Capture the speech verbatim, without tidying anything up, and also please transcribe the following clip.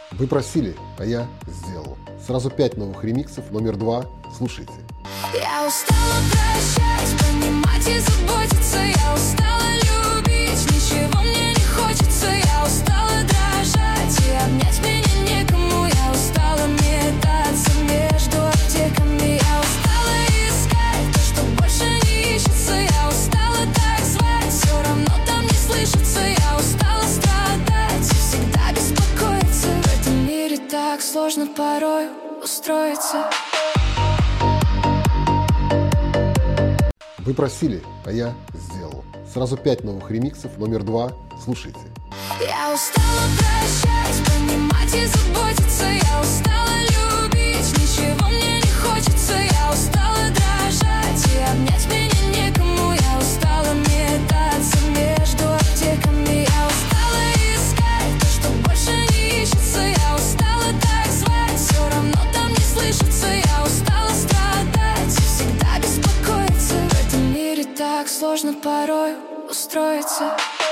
Вы просили, а я сделал. Сразу пять новых ремиксов. Номер два. Слушайте. Я устала прощать, понимать и заботиться. Я устала любить, ничего мне не хочется. Я устала дрожать и обнять меня некому. Я устала метаться между аптеками. Я устала искать то, что больше не ищется. Я устала так звать, все равно там не слышится. Я устала страдать и всегда беспокоиться. В этом мире так сложно порой устроиться. Вы просили, а я сделал. Сразу пять новых ремиксов. Номер два. Слушайте. Я устала прощать, понимать и заботиться. Я устала любить, ничего мне не хочется. Я устала дрожать и обнять меня некому. Я устала метаться между аптеками. Я устала искать то, что больше не ищется. Я устала так звать, все равно там не слышится. Я устала страдать и всегда беспокоиться. В этом мире так сложно порой устроиться.